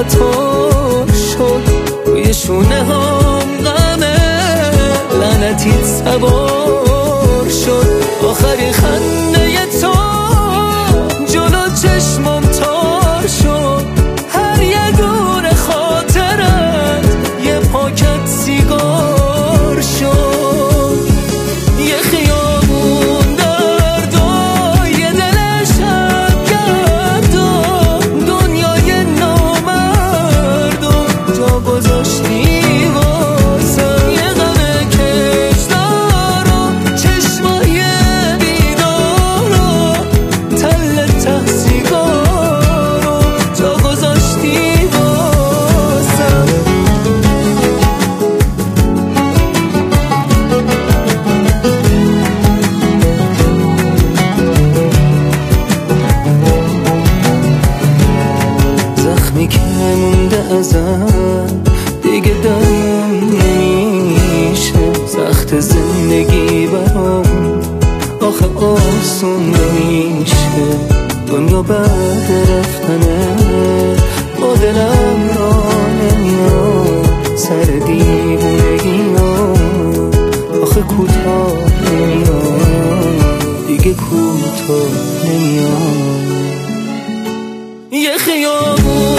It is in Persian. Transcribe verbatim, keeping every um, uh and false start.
قطار شد، روی شونه هم غمه لعنتیت سوار شد. آخری خنده تو جلو چشمم تار شد، هر یه دور خاطرت یه پاکت سیگار شد. یه خیابون درد و یه دل شبگرد و دنیای نامرد و جا گذاشتی واسم. یه غم کشدار و چشمای بیدار و تل ته سیگار و جا گذاشتی واسم. زخمی که مونده ازم دیگه دارم نمیشه، سخت زندگی برام آخه آسون نمیشه. دنیا بعد رفتنه با دلم را نمیاد، سر دیوونگی ها آخه کوتاه نمیاد، دیگه کوتاه نمیاد. یه خیابون